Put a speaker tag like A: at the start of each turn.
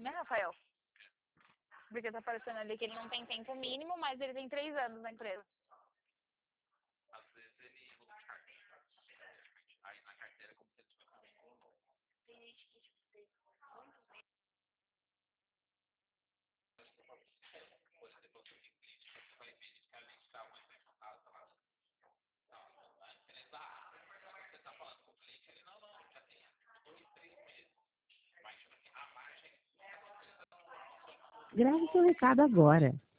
A: Né, Rafael? Porque tá aparecendo ali que ele não tem tempo mínimo, mas ele tem 3 anos na empresa.
B: Às vezes ele usa de carteira. Aí na carteira é como se ele tivesse um vínculo novo. Tem gente que tem muitos meses. Por exemplo, você tem cliente que você vai verificar a gente tá muito informado lá. Não, a empresa você tá falando com o cliente, ele não, já tem 2, 3 meses. Mas tipo assim, a margem.
C: Grave seu recado agora.